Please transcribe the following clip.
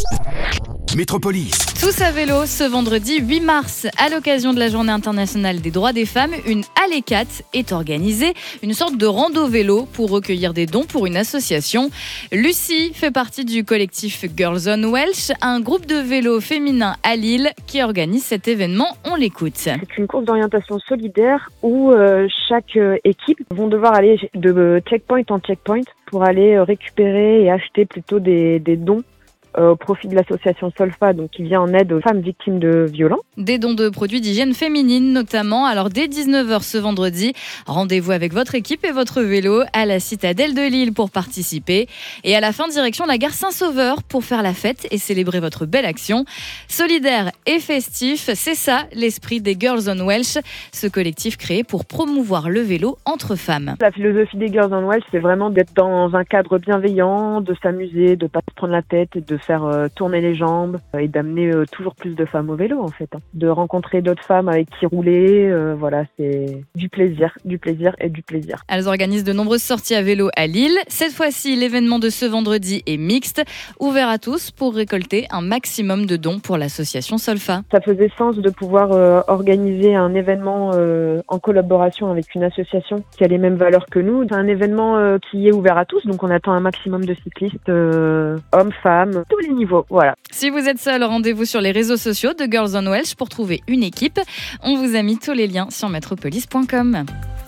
Métropolis. Tous à vélo ce vendredi 8 mars, à l'occasion de la Journée internationale des droits des femmes, une Allez 4 est organisée, une sorte de rando vélo pour recueillir des dons pour une association. Lucie fait partie du collectif Girls on Welsh, un groupe de vélo féminin à Lille qui organise cet événement. On l'écoute. C'est une course d'orientation solidaire où chaque équipe vont devoir aller de checkpoint en checkpoint pour aller récupérer et acheter plutôt des dons au profit de l'association Solfa, donc qui vient en aide aux femmes victimes de violences. Des dons de produits d'hygiène féminine notamment. Alors dès 19h ce vendredi, rendez-vous avec votre équipe et votre vélo à la Citadelle de Lille pour participer. Et à la fin, direction la gare Saint-Sauveur pour faire la fête et célébrer votre belle action. Solidaire et festif, c'est ça l'esprit des Girls on Welsh, ce collectif créé pour promouvoir le vélo entre femmes. La philosophie des Girls on Welsh, c'est vraiment d'être dans un cadre bienveillant, de s'amuser, de pas se prendre la tête et de faire tourner les jambes et d'amener toujours plus de femmes au vélo en fait. De rencontrer d'autres femmes avec qui rouler, voilà, c'est du plaisir et du plaisir. Elles organisent de nombreuses sorties à vélo à Lille. Cette fois-ci, l'événement de ce vendredi est mixte, ouvert à tous pour récolter un maximum de dons pour l'association Solfa. Ça faisait sens de pouvoir organiser un événement en collaboration avec une association qui a les mêmes valeurs que nous. C'est un événement qui est ouvert à tous, donc on attend un maximum de cyclistes, hommes, femmes, tous les niveaux, voilà. Si vous êtes seul, rendez-vous sur les réseaux sociaux de Girls on Welsh pour trouver une équipe. On vous a mis tous les liens sur metropolis.com.